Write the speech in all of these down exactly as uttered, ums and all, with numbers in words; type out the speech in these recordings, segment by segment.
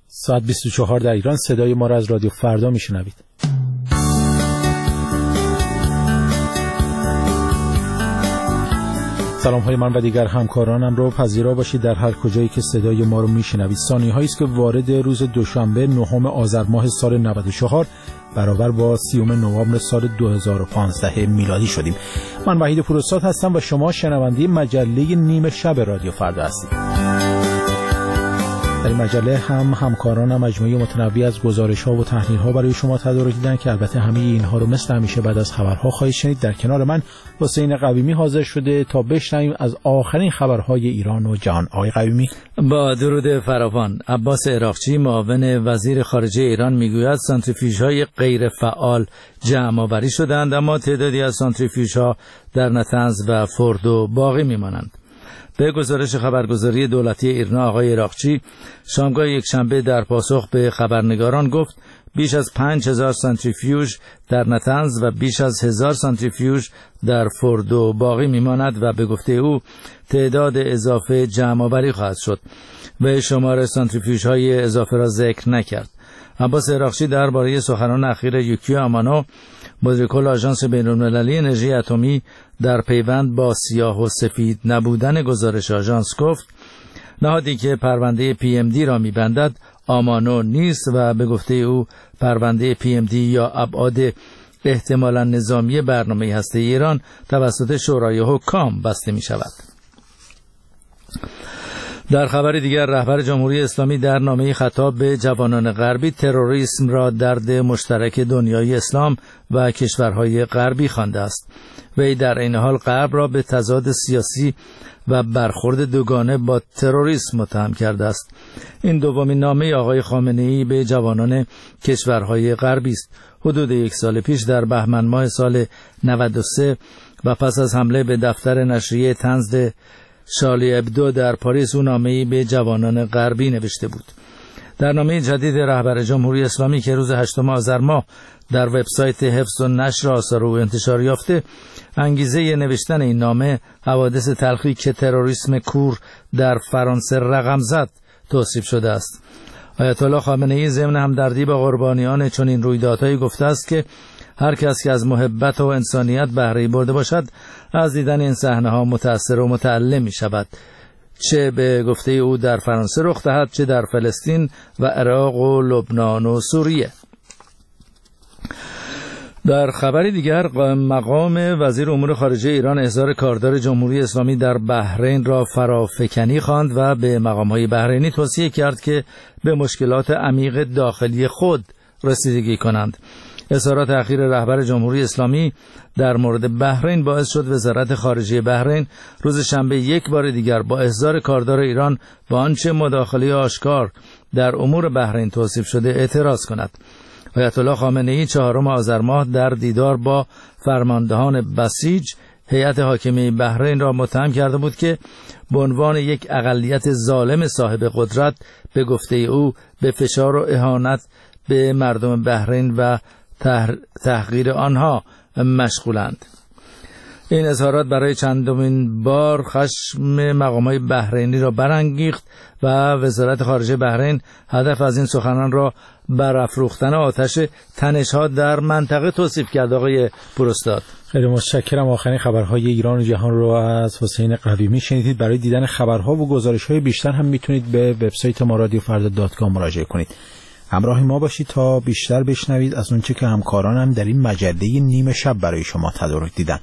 ساعت بیست و چهار در ایران. صدای ما را از رادیو فردا میشنوید. سلام های من و دیگر همکارانم رو پذیرا باشید در هر کجایی که صدای ما رو میشنوید. ثانیه هایی است که وارد روز دوشنبه نهم آذر ماه سال نود و چهار برابر با سیوم نوامبر سال دو هزار و پانزده میلادی شدیم. من وحید پوراستاد هستم و شما شنونده مجله نیمه شب رادیو فردا هستید. در این مجله هم همکارانم مجموعه متنوعی از گزارش‌ها و تحلیل‌ها برای شما تدارک دیدن که البته همه اینها رو مثل همیشه بعد از خبرها خواهید شنید. در کنار من حسین قویمی حاضر شده تا بشنویم از آخرین خبرهای ایران و جهان. آقای قویمی، با درود فراوان. عباس عراقچی معاون وزیر خارجه ایران میگوید سانتریفیوژهای غیر فعال جمع‌آوری شدند، اما تعدادی از سانتریفیوژها در نطنز و فردو باقی میمانند. به گزارش خبرگزاری دولتی ایرنا آقای عراقچی شامگاه یکشنبه در پاسخ به خبرنگاران گفت بیش از پنج هزار سانتریفیوژ در نطنز و بیش از هزار سانتریفیوژ در فردو باقی میماند و به گفته او تعداد اضافه جمع‌آوری خواهد شد و شمار سانتریفیوژهای اضافه را ذکر نکرد. عباس عراقچی درباره سخنان اخیر یوکیو آمانو مدیرکل آژانس بین‌المللی انرژی اتمی در پیوند با سیاه و سفید نبودن گزارش آژانس گفت نهادی که پرونده پی ام دی را می‌بندد آمانو نیست و به گفته او پرونده پی ام دی یا ابعاد احتمالاً نظامی برنامه هسته‌ای ایران توسط شورای حکام بسته می‌شود. در خبر دیگر رهبر جمهوری اسلامی در نامه خطاب به جوانان غربی تروریسم را درد مشترک دنیای اسلام و کشورهای غربی خوانده است. وی در این حال غرب را به تضاد سیاسی و برخورد دوگانه با تروریسم متهم کرده است. این دومین نامه آقای خامنه‌ای به جوانان کشورهای غربی است. حدود یک سال پیش در بهمن ماه سال نود و سه و پس از حمله به دفتر نشریه طنز شارلی ابدو در پاریس او نامه‌ای به جوانان غربی نوشته بود. در نامه جدید رهبر جمهوری اسلامی که روز هشتم آذر ماه در وبسایت حفظ و نشر آثار او انتشار یافته، انگیزه نوشتن این نامه حوادث تلخی که تروریسم کور در فرانسه رقم زد توصیف شده است. آیت الله خامنه‌ای ضمن همدردی با قربانیان چنین رویدادهایی گفته است که هر کس که از محبت و انسانیت بهره برده باشد از دیدن این صحنه‌ها متأثر و متألم می‌شود، چه به گفته او در فرانسه رخ دهد چه در فلسطین و عراق و لبنان و سوریه. در خبری دیگر مقام وزیر امور خارجه ایران احضار کاردار جمهوری اسلامی در بحرین را فرافکنی خواند و به مقام‌های بحرینی توصیه کرد که به مشکلات عمیق داخلی خود رسیدگی کنند. اظهارات اخیر رهبر جمهوری اسلامی در مورد بحرین باعث شد وزارت خارجه بحرین روز شنبه یک بار دیگر با احضار کاردار ایران با آنچه مداخله آشکار در امور بحرین توصیف شده اعتراض کند. آیت الله خامنه‌ای چهارم آذر ماه در دیدار با فرماندهان بسیج هیئت حاکمه بحرین را متهم کرده بود که به عنوان یک اقلیت ظالم صاحب قدرت به گفته او به فشار و اهانت به مردم بحرین و تحقیر آنها مشغولند. این اظهارات برای چندمین بار خشم مقامات بحرینی را برانگیخت و وزارت خارجه بحرین هدف از این سخنان را برافروختن آتش تنش‌ها در منطقه توصیف کرد. آقای پوراستاد، خیلی متشکرم. آخرین خبرهای ایران و جهان رو از حسین قویمی شنیدید. برای دیدن خبرها و گزارش‌های بیشتر هم میتونید به وبسایت ما رادیو فردا دات کام مراجعه کنید. همراه ما باشید تا بیشتر بشنوید از اونچه که همکارانم در این مجله نیمه شب برای شما تدارک دیدن.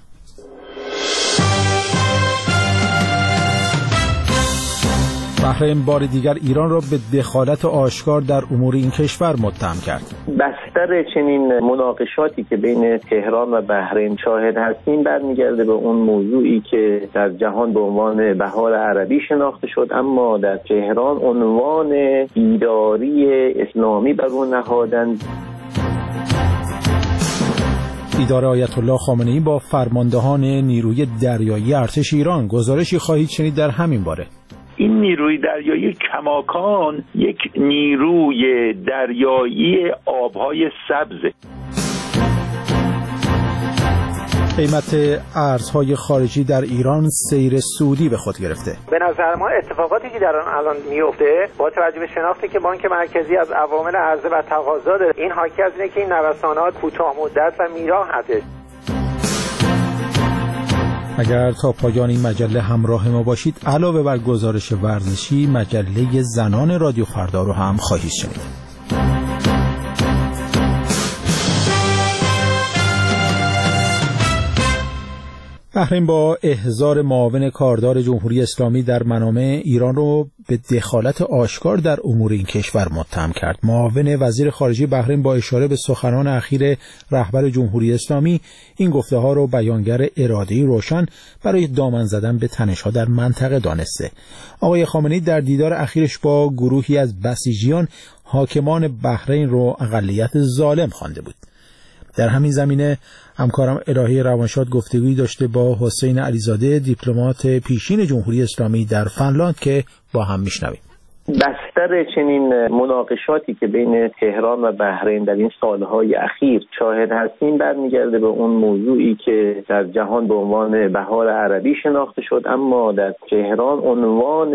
بحرین بار دیگر ایران را به دخالت آشکار در امور این کشور متهم کرد. بستر چنین مناقشاتی که بین تهران و بحرین شاهد هستیم برمیگرده به اون موضوعی که در جهان به عنوان بهار عربی شناخته شد، اما در تهران عنوان بیداری اسلامی بر اون نهادند. دیدار آیت الله خامنه‌ای با فرماندهان نیروی دریایی ارتش ایران. گزارشی خواهید شنید در همین باره. این نیروی دریایی کماکان یک نیروی دریایی آبهای سبز. قیمت ارزهای خارجی در ایران سیر سعودی به خود گرفته. به نظر ما اتفاقاتی که در الان میفته با توجه به شناختی که بانک مرکزی از عوامل عرضه و تقاضا داره، این حاکی از اینه که این نوسانات کوتاه مدت و میراه هست. اگر تا پایان این مجله همراه ما باشید، علاوه بر گزارش ورزشی، مجله زنان رادیو فردا رو هم خواهید شنید. بحرین با احضار معاون کاردار جمهوری اسلامی در منامع ایران رو به دخالت آشکار در امور این کشور متهم کرد. معاون وزیر خارجه بحرین با اشاره به سخنان اخیر رهبر جمهوری اسلامی این گفته ها رو بیانگر اراده‌ای روشن برای دامن زدن به تنش‌ها در منطقه دانسته. آقای خامنه‌ای در دیدار اخیرش با گروهی از بسیجیان حاکمان بحرین رو اقلیت ظالم خوانده بود. در همین زمینه همکارم الهی روانشاد گفتگویی داشته با حسین علیزاده، دیپلمات پیشین جمهوری اسلامی در فنلاند، که با هم میشنویم. بستر چنین مناقشاتی که بین تهران و بحرین در این سالهای اخیر شاهد هستیم برمیگرده به اون موضوعی که در جهان به عنوان بهار عربی شناخته شد، اما در تهران عنوان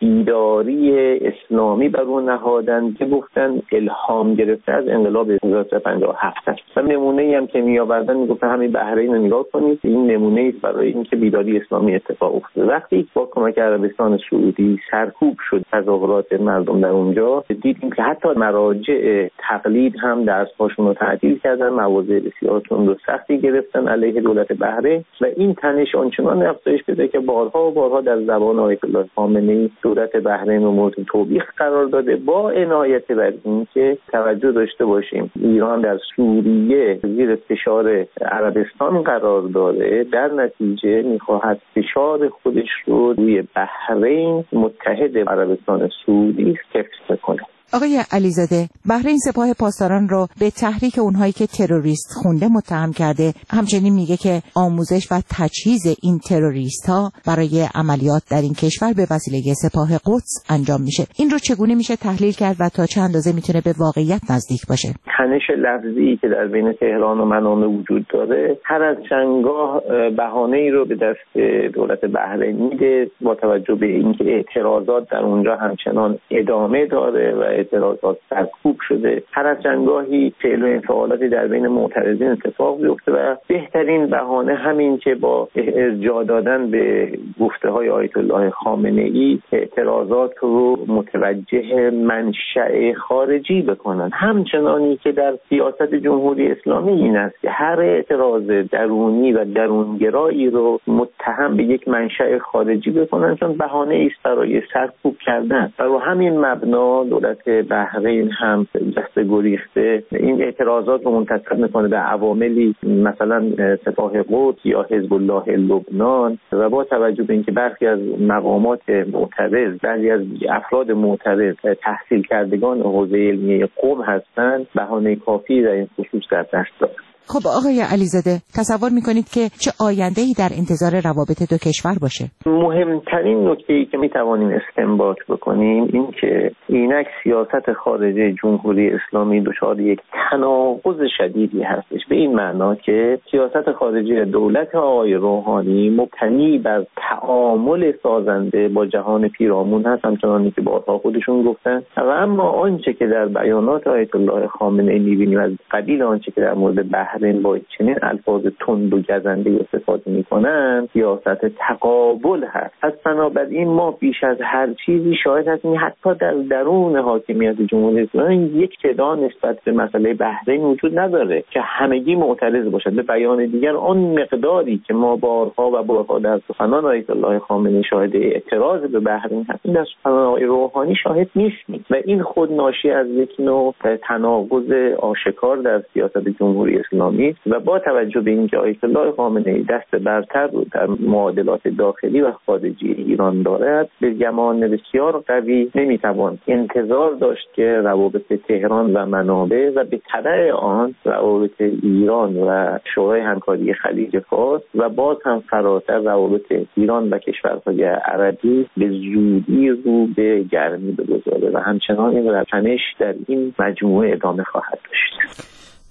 بیداری اسلامی بر اون نهادن که گفتن الهام گرفته از انقلاب هزار و سیصد و پنجاه و هفت است. و نمونه‌ای هم که میآوردن میگفتن همین بحرین رو نگاه کنید، این نمونه‌ای است برای اینکه بیداری اسلامی اتفاق افتاد. وقتی با کمک عربستان سعودی سرکوب شد تظاهرات مردم در اونجا، دیدیم که حتی مراجع تقلید هم درس‌هاشون رو تعطیل کردن، مواضع بسیار تند و سختی گرفتن علیه دولت بحرین و این تنش آنچنان افزایش پیدا که بارها و بارها در زبان آیت الله خامنه‌ای دولت بحرین رو مورد توبیخ قرار داده، با عنایت بر اینکه توجه داشته باشیم ایران در سوریه زیر فشار عربستان قرار داره، در نتیجه می‌خواهد فشار خودش رو روی بحرین متحد عربستان سعودی حفظ کنه. آقای علیزاده، بحرین سپاه پاسداران رو به تحریک اونهایی که تروریست خونده متهم کرده. همچنین میگه که آموزش و تجهیز این تروریست ها برای عملیات در این کشور به وسیله سپاه قدس انجام میشه. این رو چگونه میشه تحلیل کرد و تا چه اندازه میتونه به واقعیت نزدیک باشه؟ تنش لفظی که در بین تهران و منامه وجود داره هر از چندگاه بهانه‌ای رو به دست دولت بحرین میده، با توجه به اینکه اعتراضات در اونجا همچنان ادامه داره و اعتراضات سرکوب شده. هر از چندگاهی فعل و انفعالاتی در بین معترضین اتفاق بیفته و بهترین بهانه همین که با ارجاع دادن به گفته های آیت الله خامنه‌ای اعتراضات رو متوجه منشأ خارجی بکنن. همچنانی که در سیاست جمهوری اسلامی این است که هر اعتراض درونی و درونگرایی رو متهم به یک منشأ خارجی بکنن، چون بهانه است برای سرکوب کردن. و رو همین مبنا دولت بحرین هم دست گریخته این اعتراضات رو منتسب میکنه به عواملی مثلا سپاه قدس یا حزب الله لبنان و با توجه به اینکه برخی از مقامات معترض، بعضی از افراد معترض تحصیل کردگان حوزه علمیه قم هستند، بهانه کافی در این خصوص در دست دارند. خب آقای علیزاده، تصور میکنید که چه آینده‌ای در انتظار روابط دو کشور باشه؟ مهمترین نکته‌ای که میتوانیم استنباط بکنیم این که اینک سیاست خارجه جمهوری اسلامی دچار یک تناقض شدیدی هستش، به این معنا که سیاست خارجه دولت آقای روحانی مبتنی بر تعامل سازنده با جهان پیرامون هست، همچنانی که بارها خودشون گفتن، و اما آنچه که در بیانات آیت الله خامنه‌ای می‌بینیم از قبیل آنچه که در مورد بحرین با چنین الفاظ تند و گزنده استفاده می‌کنند سیاست تقابل هست. پس بنابراین ما بیش از هر چیزی شاهد هستیم حتی در درون حاکمیت جمهوری اسلامی یک صدا نسبت به مسئله بحرین وجود نداره که همگی معترض باشند. به بیان دیگر آن مقداری که ما بارها و بارها در سخنان آیت الله خامنه‌ای شاهد اعتراض به بحرین هستیم، در سخنان آقای روحانی شاهد نیستیم و این خود ناشی از یک نوع تناقض آشکار در سیاست جمهوری اسلامی و با توجه به اینکه آیت الله خامنه‌ای دست برتر رو در معادلات داخلی و خارجی ایران دارد، به گمان بسیار قوی نمیتوان انتظار داشت که روابط تهران و منابع و به تبع آن روابط ایران و شورای همکاری خلیج فارس و باز هم فراتر روابط ایران و کشورهای عربی به زودی رو به گرمی بگذاره و همچنان این تنش در این مجموعه ادامه خواهد داشت.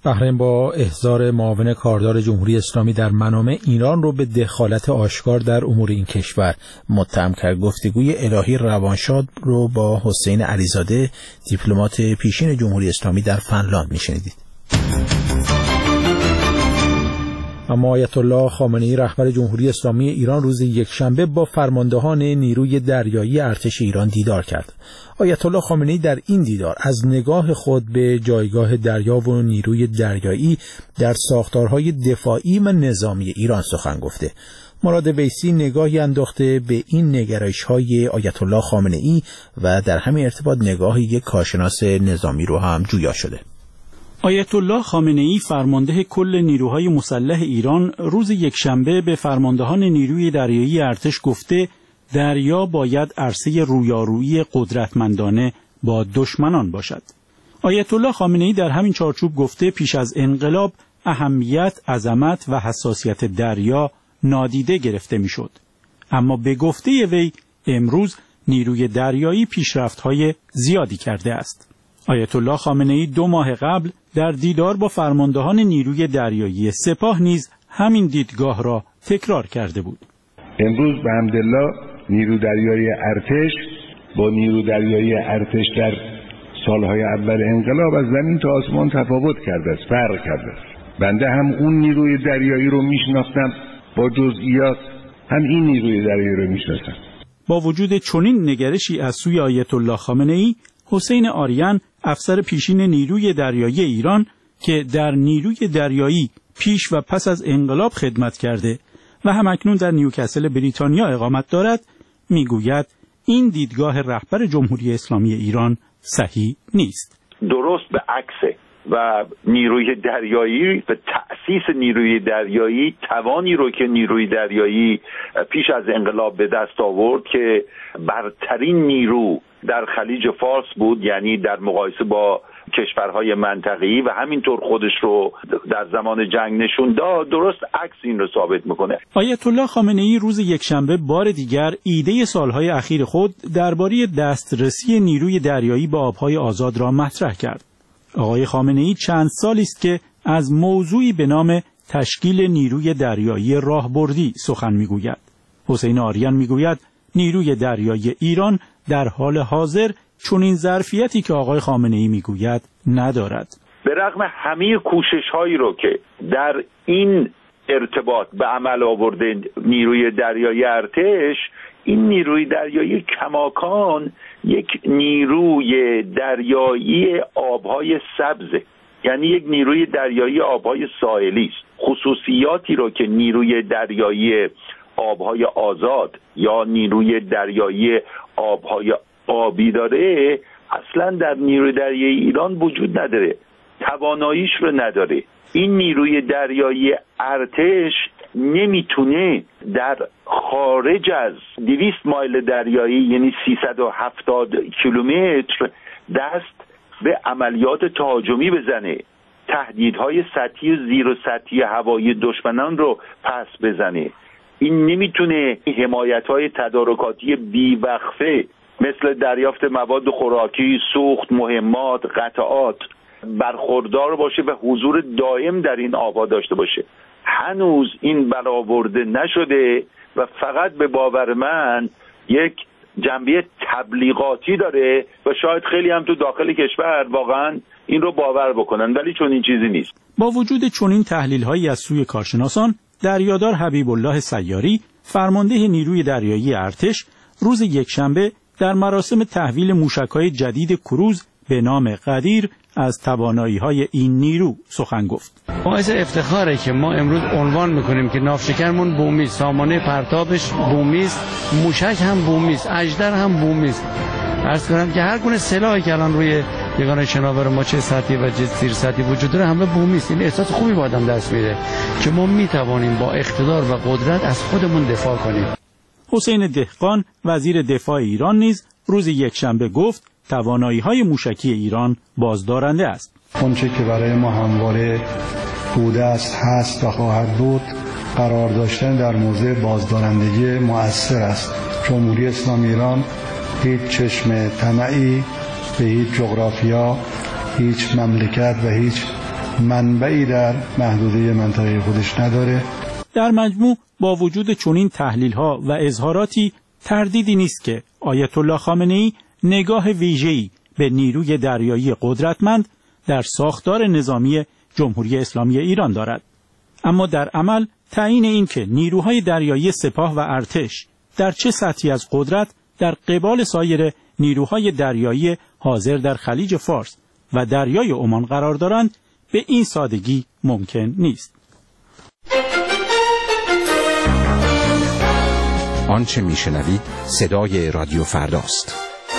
بحرین با احضار معاون کاردار جمهوری اسلامی در منامه ایران رو به دخالت آشکار در امور این کشور متهم کرد. گفتگوی الهی روانشاد رو با حسین علیزاده دیپلمات پیشین جمهوری اسلامی در فنلاند میشنیدید. اما آیت الله خامنه‌ای رهبر جمهوری اسلامی ایران روز یکشنبه با فرماندهان نیروی دریایی ارتش ایران دیدار کرد. آیت الله خامنه‌ای در این دیدار از نگاه خود به جایگاه دریا و نیروی دریایی در ساختارهای دفاعی و نظامی ایران سخن گفته. مراد ویسی نگاهی انداخته به این نگرش‌های آیت الله خامنه‌ای و در همین ارتباط نگاه یک کارشناس نظامی رو هم جویا شده. آیت الله خامنه‌ای فرمانده کل نیروهای مسلح ایران روز یکشنبه به فرماندهان نیروی دریایی ارتش گفته دریا باید عرصه رویارویی قدرتمندانه با دشمنان باشد. آیت الله خامنه‌ای در همین چارچوب گفته پیش از انقلاب اهمیت، عظمت و حساسیت دریا نادیده گرفته میشد. اما به گفته وی امروز نیروی دریایی پیشرفت‌های زیادی کرده است. آیت الله خامنه‌ای دو ماه قبل در دیدار با فرماندهان نیروی دریایی سپاه نیز همین دیدگاه را تکرار کرده بود. امروز به حمدالله نیرو دریایی ارتش با نیرو دریایی ارتش در سالهای اول انقلاب از زمین تا آسمان تفاوت کرده است، فرق کرده است. بنده هم اون نیروی دریایی رو میشناختم با جزئیات، هم این نیروی دریایی رو میشناسم. با وجود چنین نگرشی از سوی آیت الله خامنه‌ای، حسین آریان افسر پیشین نیروی دریایی ایران که در نیروی دریایی پیش و پس از انقلاب خدمت کرده و همکنون در نیوکاسل بریتانیا اقامت دارد میگوید این دیدگاه رهبر جمهوری اسلامی ایران صحیح نیست. درست به عکسه و نیروی دریایی به تأسیس نیروی دریایی توانی رو که نیروی دریایی پیش از انقلاب به دست آورد که برترین نیرو در خلیج فارس بود، یعنی در مقایسه با کشورهای منطقه‌ای، و همینطور خودش رو در زمان جنگ نشون داد، درست عکس این رو ثابت میکنه. آیت الله خامنه‌ای روز یکشنبه بار دیگر ایده سالهای اخیر خود درباره دسترسی نیروی دریایی به آبهای آزاد را مطرح کرد. آقای خامنه‌ای چند سالی است که از موضوعی به نام تشکیل نیروی دریایی راهبردی سخن میگوید. حسین آریان میگوید نیروی دریایی ایران در حال حاضر چنین ظرفیتی که آقای خامنه‌ای میگوید ندارد. به رغم همه کوشش‌هایی رو که در این ارتباط به عمل آورده نیروی دریایی ارتش، این نیروی دریایی کماکان یک نیروی دریایی آبهای سبزه، یعنی یک نیروی دریایی آبهای ساحلی است. خصوصیاتی رو که نیروی دریایی آبهای آزاد یا نیروی دریایی آبهای آبی داره اصلا در نیروی دریایی ایران وجود نداره، تواناییش رو نداره. این نیروی دریایی ارتش نمیتونه در خارج از دویست مایل دریایی، یعنی سیصد و هفتاد کیلومتر، دست به عملیات تهاجمی بزنه، تهدیدهای سطحی زیر و سطحی هوایی دشمنان رو پس بزنه. این نمیتونه حمایت‌های تدارکاتی بیوقفه مثل دریافت مواد خوراکی، سوخت، مهمات، قطعات برخوردار باشه و حضور دائم در این آبها داشته باشه. هنوز این برآورده نشده و فقط به باور من یک جنبه تبلیغاتی داره و شاید خیلی هم تو داخل کشور واقعا این رو باور بکنن، ولی چون این چیزی نیست. با وجود چنین تحلیل‌هایی از سوی کارشناسان، دریادار حبیب الله سیاری، فرمانده نیروی دریایی ارتش، روز یکشنبه در مراسم تحویل موشک‌های جدید کروز به نام قدیر از توانایی‌های این نیرو سخن گفت. باعث افتخاره که ما امروز عنوان می‌کنیم که ناوشکرمون بومی، سامانه پرتابش بومی است، موشک هم بومی است، اژدر هم بومی است. عرض کنم که هر گونه سلاحی که الان روی یگان شناور ما چه سطحی و چه زیر سطحی وجود داره همه بومی است. این احساس خوبی با آدم دست میده که ما میتوانیم با اقتدار و قدرت از خودمون دفاع کنیم. حسین دهقان وزیر دفاع ایران نیز روز یکشنبه گفت توانایی‌های موشکی ایران بازدارنده است. آنچه که برای ما همواره بوده است، هست و خواهد بود، قرار داشتن در موضع بازدارندگی مؤثر است. جمهوری اسلامی ایران هیچ چشم طمعی به هیچ جغرافیا، هیچ مملکت و هیچ منبعی در محدوده منطقه خودش نداره. در مجموع با وجود چنین تحلیل‌ها و اظهاراتی تردیدی نیست که آیت الله خامنه‌ای نگاه ویژه‌ای به نیروی دریایی قدرتمند در ساختار نظامی جمهوری اسلامی ایران دارد. اما در عمل تعیین این که نیروهای دریایی سپاه و ارتش در چه سطحی از قدرت در قبال سایر نیروهای دریایی حاضر در خلیج فارس و دریای عمان قرار دارند به این سادگی ممکن نیست. آنچه میشنوید صدای رادیو فرداست.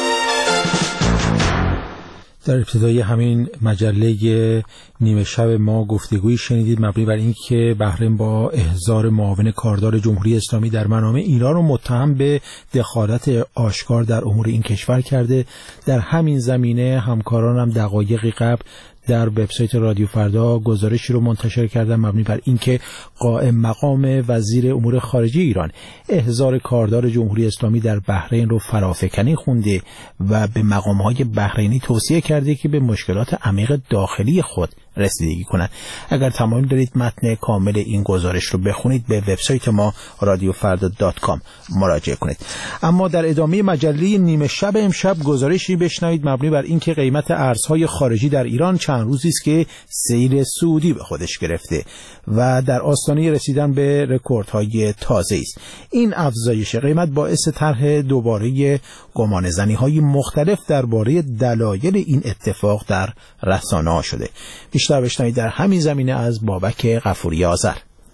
در ابتدای همین مجله نیمه شب ما گفتگویی شنیدید مبنی بر اینکه بحرین با احضار معاون کاردار جمهوری اسلامی در منامه ایران رو متهم به دخالت آشکار در امور این کشور کرده. در همین زمینه همکارانم دقایقی قبل در وبسایت رادیو فردا گزارشی رو منتشر کردن مبنی بر اینکه قائم مقام وزیر امور خارجه ایران احضار کاردار جمهوری اسلامی در بحرین رو فرافکنی خونده و به مقام‌های بحرینی توصیه کرده که به مشکلات عمیق داخلی خود رسیدگی کنند. اگر تمایل دارید متن کامل این گزارش رو بخونید به وبسایت ما رادیو فردا دات کام مراجعه کنید. اما در ادامه مجله نیمه شب امشب گزارشی بشنوید مبنی بر اینکه قیمت ارزهای خارجی در ایران چند روزی است که سیل سعودی به خودش گرفته و در آستانه رسیدن به رکوردهای تازه است. این افزایش قیمت باعث طرح دوباره گمانه‌زنی‌های مختلف درباره دلایل این اتفاق در رسانه‌ها شده. بیشتر بشنوید در همین زمینه از بابک غفوری آذر.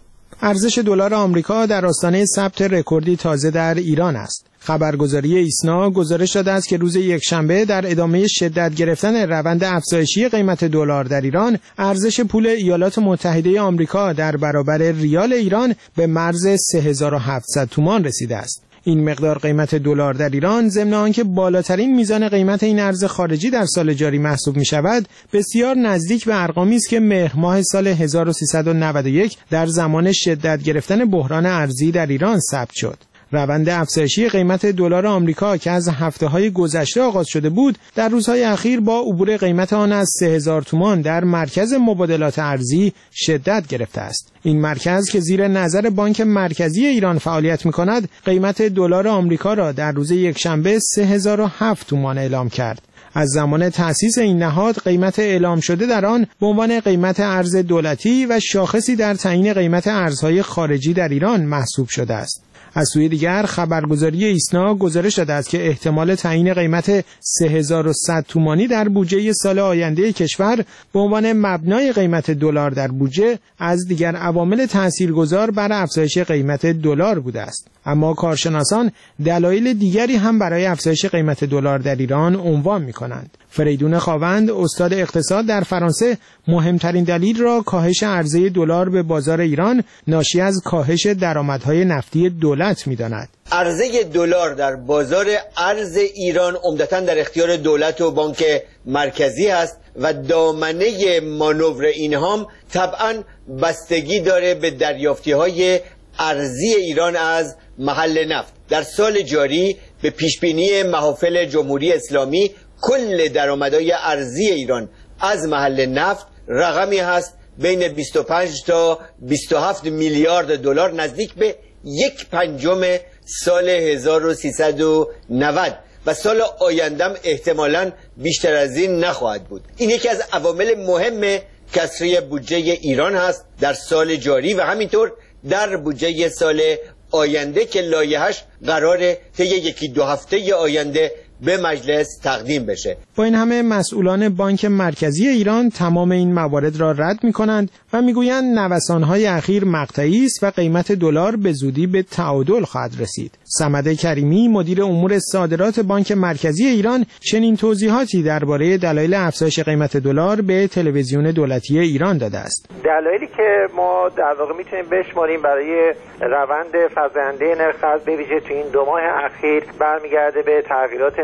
ارزش دلار آمریکا در آستانه ثبت رکوردی تازه در ایران است. خبرگزاری ایسنا گزارش داده است که روز یکشنبه در ادامه شدت گرفتن روند افزایشی قیمت دلار در ایران، ارزش پول ایالات متحده آمریکا در برابر ریال ایران به مرز سه هزار و هفتصد تومان رسیده است. این مقدار قیمت دلار در ایران ضمن آنکه بالاترین میزان قیمت این ارز خارجی در سال جاری محسوب می شود، بسیار نزدیک به ارقامی است که مهر ماه سال هزار و سیصد و نود و یک در زمان شدت گرفتن بحران ارزی در ایران ثبت شد. روند افزایشی قیمت دلار آمریکا که از هفته‌های گذشته آغاز شده بود، در روزهای اخیر با عبور قیمت آن از سه هزار تومان در مرکز مبادلات ارزی شدت گرفته است. این مرکز که زیر نظر بانک مرکزی ایران فعالیت می‌کند، قیمت دلار آمریکا را در روز یکشنبه سه هزار و هفت تومان اعلام کرد. از زمان تأسیس این نهاد قیمت اعلام شده در آن به عنوان قیمت ارز دولتی و شاخصی در تعیین قیمت ارزهای خارجی در ایران محسوب شده است. از سوی دیگر خبرگزاری ایسنا گزارش داده است که احتمال تعیین قیمت سه هزار و صد تومانی در بودجه سال آینده کشور به عنوان مبنای قیمت دلار در بودجه از دیگر عوامل تاثیرگذار بر افزایش قیمت دلار بوده است. اما کارشناسان دلایل دیگری هم برای افزایش قیمت دلار در ایران عنوان می‌کنند. فریدون خاوند، استاد اقتصاد در فرانسه، مهمترین دلیل را کاهش عرضه دلار به بازار ایران ناشی از کاهش درآمدهای نفتی دولت می‌داند. عرضه دلار در بازار ارز ایران عمدتاً در اختیار دولت و بانک مرکزی است و دامنه مانور اینها طبعاً بستگی داره به دریافتی‌های ارزی ایران از محل نفت. در سال جاری به پیشبینی محافل جمهوری اسلامی کل درآمدهای ارزی ایران از محل نفت رقمی هست بین بیست و پنج تا بیست و هفت میلیارد دلار، نزدیک به یک پنجم سال هزار و سیصد و نود و سال آیندهم احتمالاً بیشتر از این نخواهد بود. این یکی از عوامل مهم کسری بودجه ایران هست در سال جاری و همینطور در بودجه سال آینده که لایحه‌اش قراره طی یکی دو هفته آینده به مجلس تقدیم بشه. با این همه مسئولان بانک مرکزی ایران تمام این موارد را رد می‌کنند و می‌گویند نوسان‌های اخیر مقطعی است و قیمت دلار به زودی به تعادل خواهد رسید. صمد کریمی، مدیر امور صادرات بانک مرکزی ایران، چنین توضیحاتی درباره دلایل افزایش قیمت دلار به تلویزیون دولتی ایران داده است. دلایلی که ما در واقع می‌تونیم بشماریم برای روند فزاینده نرخ ارز به ویژه تو این دو ماه اخیر برمیگرده به تغییرات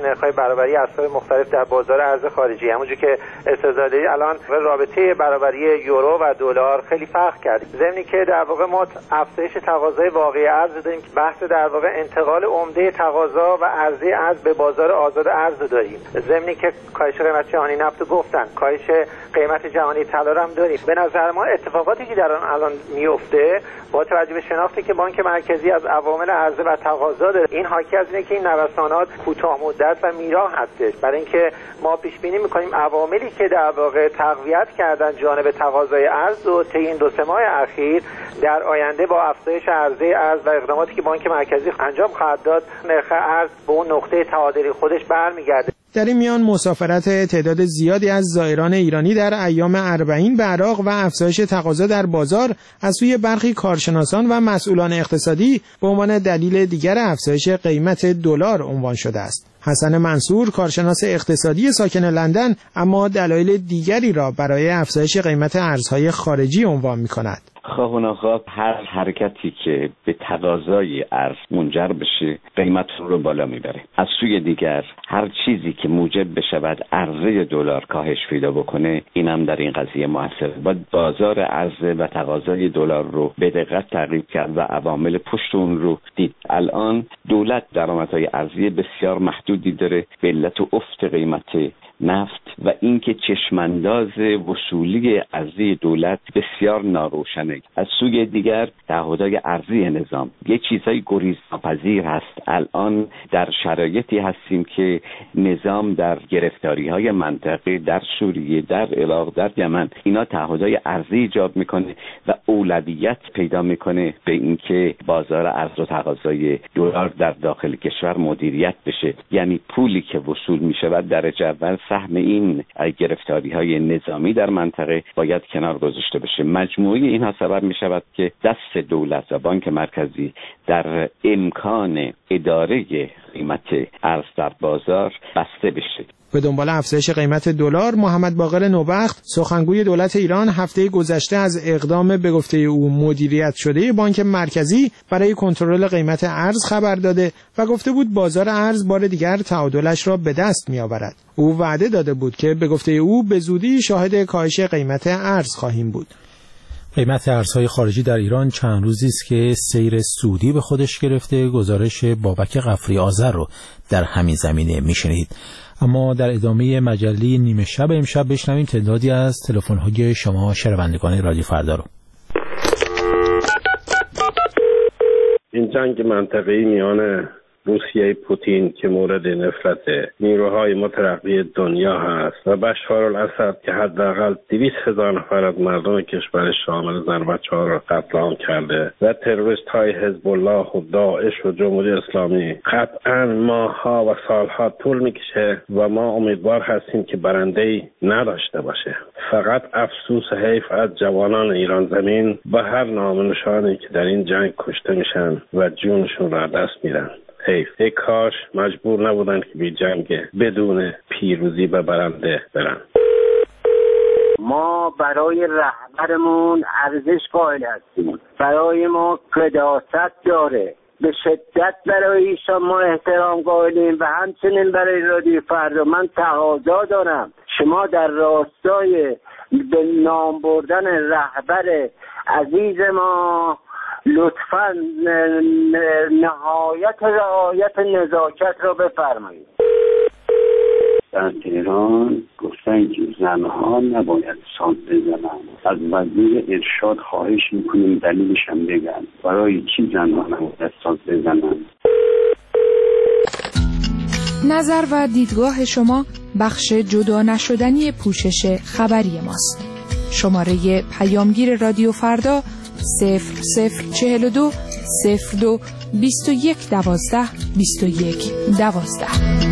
نرخ‌های برابری اسعار مختلف در بازار ارز خارجی. همونجوری که استدلالی الان رابطه برابری یورو و دلار خیلی فرق کرد، ضمنی که در واقع ما افزایش تقاضای واقعی ارز داریم که بحث در واقع انتقال عمده تقاضا و عرضه ارز به بازار آزاد ارز داریم، ضمنی که کاهش قیمت جهانی نفت گفتن، کاهش قیمت جهانی طلا هم داریم. به نظر ما اتفاقاتی که در الان میفته با توجه به شناختی که بانک مرکزی از عوامل عرضه و تقاضا داره، این حاکی از اینه که این نوسانات کوتاه مدت و میراه هستش، برای اینکه ما پیش بینی می‌کنیم عواملی که در واقع تقویت کردن جانب تقاضای ارز و طی این دو سه ماه اخیر در آینده با افزایش عرضه ارز و اقداماتی که بانک مرکزی انجام خواهد داد، نرخ ارز به اون نقطه تعادلی خودش برمیگرده. در این میان مسافرت تعداد زیادی از زائران ایرانی در ایام اربعین به عراق و افزایش تقاضا در بازار از سوی برخی کارشناسان و مسئولان اقتصادی به عنوان دلیل دیگر افزایش قیمت دلار عنوان شده است. حسن منصور، کارشناس اقتصادی ساکن لندن، اما دلایل دیگری را برای افزایش قیمت ارزهای خارجی عنوان می‌کند. خواه و ناخواه هر حرکتی که به تقاضای ارز منجر بشه قیمت رو بالا میبره. از سوی دیگر هر چیزی که موجب بشود عرضه دلار کاهش پیدا بکنه اینم در این قضیه موثره. باید بازار عرضه و تقاضای دلار رو به دقت تعقیب کرد و عوامل پشت اون رو دید. الان دولت درآمدهای ارزی بسیار محدودی داره به علت افت قیمت نفت و اینکه چشمانداز وصولی ارزی دولت بسیار ناروشنه. از سوی دیگر تعهدات ارزی نظام یه چیزای گریزناپذیر هست. الان در شرایطی هستیم که نظام در گرفتاری‌های منطقه در سوریه، در عراق، در یمن اینا تعهدات ارزی ایجاد میکنه و اولویت پیدا میکنه به اینکه بازار ارز و تقاضای دلار در داخل کشور مدیریت بشه. یعنی پولی که وصول میشه و درجه اول سهم این گرفتاری‌های نظامی در منطقه باید کنار گذاشته بشه. مجموعه اینها سبب می شود که دست دولت و بانک مرکزی در امکان اداره قیمت ارز در بازار بسته بشه. به دنبال افزایش قیمت دلار، محمد باقر نوبخت، سخنگوی دولت ایران، هفته گذشته از اقدام به گفته او مدیریت شده بانک مرکزی برای کنترل قیمت ارز خبر داده و گفته بود بازار ارز بار دیگر تعادلش را به دست می‌آورد. او وعده داده بود که به گفته او به زودی شاهد کاهش قیمت ارز خواهیم بود. قیمت ارزهای خارجی در ایران چند روزی است که سیر سودی به خودش گرفته. گزارش بابک غفری آذر رو در همین زمینه میشنید. اما در ادامه مجله نیمه شب امشب بشنویم تعدادی از تلفن‌های شما شنوندگان رادیو فردا رو. این جنگ منطقه‌ای میان روسیه پوتین که مورد نفرت نیروهای مترقی دنیا هست و بشار الاسد که حداقل دویست هزار نفر از مردم کشور شامل زن و بچه‌ها را قتل عام کرده و تروریست های حزب الله و داعش و جمهوری اسلامی قطعا ماه‌ها و سالها طول میکشه و ما امیدوار هستیم که برنده‌ای نداشته باشه. فقط افسوس حیف از جوانان ایران زمین و هر نام نشانی که در این جنگ کشته میشن و جونشون را دست میدن. حیف. ای کاش مجبور نبودن که بی جنگ بدون پیروزی به برنده برن. ما برای رهبرمون ارزش قائل هستیم، برای ما قداست داره، به شدت برای ایشان ما احترام قائلیم و همچنین برای رادیو فردا من تقاضا دارم شما در راستای به نام بردن رهبر عزیز ما لطفاً نهایت رعایت نزاکت را بفرمایید. در تهران گفتن که زنها نباید ساز بزنن. از وزیر ارشاد خواهش میکنیم دلیلش هم بگن برای چی زنها نباید ساز بزنن. نظر و دیدگاه شما بخش جدا نشدنی پوشش خبری ماست. شماره پیامگیر رادیو فردا صفر صفر چهل و دو صفر دو بیست و یک دوازده بیست و یک دوازده.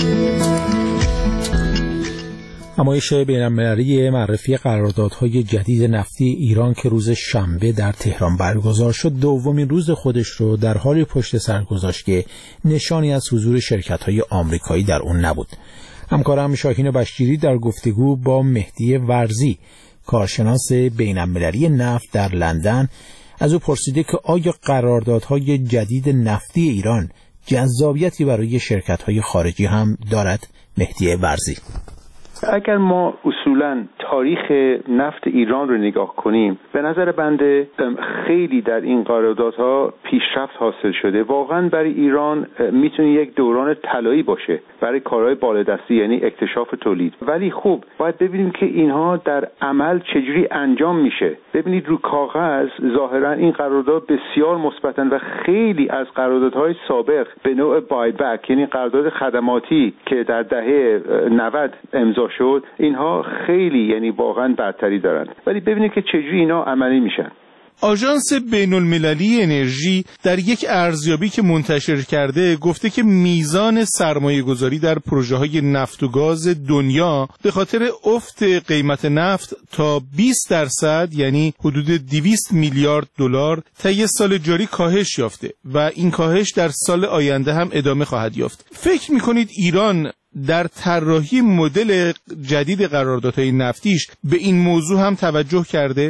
نمایش بین‌المللی معرفی قراردادهای جدید نفتی ایران که روز شنبه در تهران برگزار شد دومین روز خودش رو در حال پشت سر گذاشت که نشانی از حضور شرکت‌های آمریکایی در اون نبود. همکارم شاهین بشیری در گفتگو با مهدی ورزی کارشناس بین‌المللی نفت در لندن از او پرسیده که آیا قراردادهای جدید نفتی ایران جذابیتی برای شرکت‌های خارجی هم دارد مهدی ورزی؟ اگر ما اصولاً تاریخ نفت ایران رو نگاه کنیم، به نظر بنده خیلی در این قراردادها پیشرفت حاصل شده. واقعاً برای ایران میتونه یک دوران طلایی باشه برای کارهای بالادستی، یعنی اکتشاف تولید. ولی خوب باید ببینیم که اینها در عمل چجوری انجام میشه. ببینید رو کاغذ ظاهراً این قرارداد بسیار مثبتن و خیلی از قراردادهای سابق به نوع بای بک، یعنی قرارداد خدماتی که در دهه نود امضا شد، اینها خیلی یعنی واقعا برتری دارند. ولی ببینید که چجوری اینا عملی میشن. آژانس بین المللی انرژی در یک ارزیابی که منتشر کرده گفته که میزان سرمایه گذاری در پروژه های نفت و گاز دنیا به خاطر افت قیمت نفت تا بیست درصد یعنی حدود دویست میلیارد دلار طی سال جاری کاهش یافته و این کاهش در سال آینده هم ادامه خواهد یافت. فکر میکنید ایران در طراحی مدل جدید قراردادهای نفتیش به این موضوع هم توجه کرده؟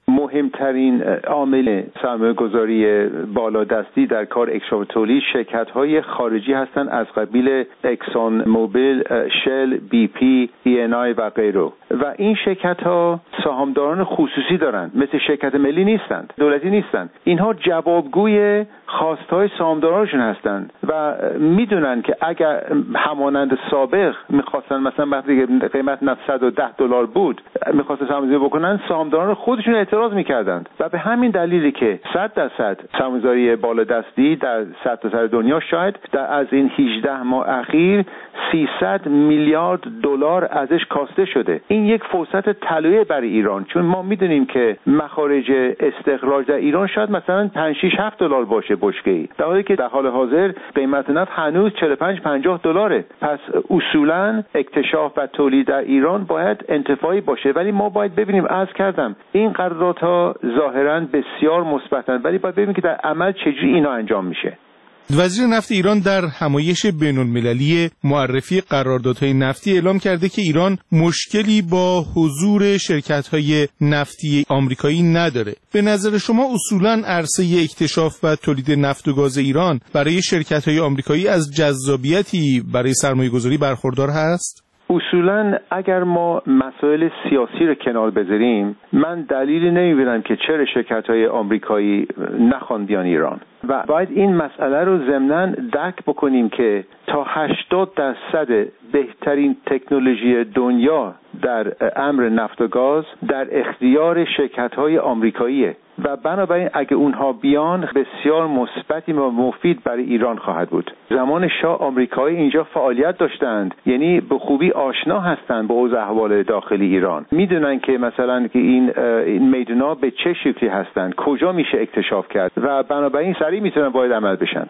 مهمترین عامل سرمایه‌گذاری بالادستی در کار اکتشاف تولید شرکت‌های خارجی هستند از قبیل اکسون موبیل، شل، بی پی، ای ان آی و غیره. و این شرکت‌ها سهامداران خصوصی دارند، مثل شرکت ملی نیستند، دولتی نیستند. اینها جوابگوی خواستهای سهامدارانشون هستند و میدونن که اگر همانند سابق میخواستن مثلا وقتی قیمت نفت صد و ده دلار بود میخواستن سرمایه‌گذاری بکنن، سهامداران خودشون اعتراض میکردند و به همین دلیلی که صد درصد سرمایه‌گذاری بالادستی در سرتاسر دنیا شاید در از این هجده ماه اخیر سیصد میلیارد دلار ازش کاسته شده. این یک فرصت طلایی برای ایران، چون ما میدونیم که مخارج استخراج در ایران شاید مثلا پنج شش هفت دلار باشه بشکه‌ای، در حالی که در حال حاضر قیمت نفت هنوز چهل و پنج پنجاه دلاره. پس اصولاً اکتشاف و تولید در ایران باید انتفاعی باشه. ولی ما باید ببینیم، عرض کردم این قراردادها ظاهراً بسیار مثبتن، ولی باید ببینیم که در عمل چجوری اینا انجام میشه. وزیر نفت ایران در همایش بین‌المللی معرفی قراردادهای نفتی اعلام کرده که ایران مشکلی با حضور شرکت‌های نفتی آمریکایی نداره. به نظر شما اصولاً عرصه اکتشاف و تولید نفت و گاز ایران برای شرکت‌های آمریکایی از جذابیتی برای سرمایه‌گذاری برخوردار هست؟ اصولاً اگر ما مسائل سیاسی رو کنار بذاریم، من دلیلی نمی‌بینم که چرا شرکت‌های آمریکایی نخوان بیان ایران و باید این مسئله رو ضمناً درک بکنیم که تا هشتاد درصد بهترین تکنولوژی دنیا در امر نفت و گاز در اختیار شرکت‌های آمریکاییه و بنابراین اگه اونها بیان بسیار مثبتی و مفید برای ایران خواهد بود. زمان شاه آمریکایی اینجا فعالیت داشتند، یعنی به خوبی آشنا هستند با اوضاع احوال داخلی ایران، میدونن که مثلا که این این میدونا به چه شکلی هستند، کجا میشه اکتشاف کرد و بنابراین سریع میتونن وارد عمل بشن.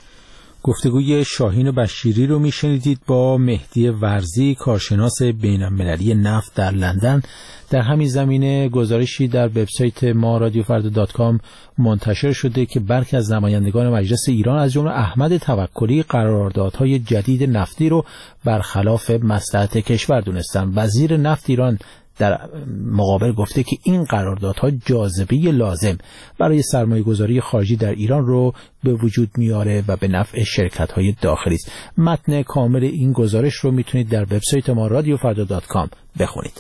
گفتگوی شاهین بشیری رو میشنیدید با مهدی ورزی، کارشناس بین‌المللی نفت در لندن. در همین زمینه گزارشی در وبسایت ما رادیو فردا دات کام منتشر شده که برخی از نمایندگان مجلس ایران از جمله احمد توکلی قراردادهای جدید نفتی رو برخلاف مصلحت کشور دونستن. وزیر نفت ایران در مقابل گفته که این قراردادها جاذبه لازم برای سرمایه‌گذاری خارجی در ایران رو به وجود میاره و به نفع شرکت‌های داخلی است. متن کامل این گزارش رو میتونید در وبسایت ما رادیو فردا دات کام بخونید.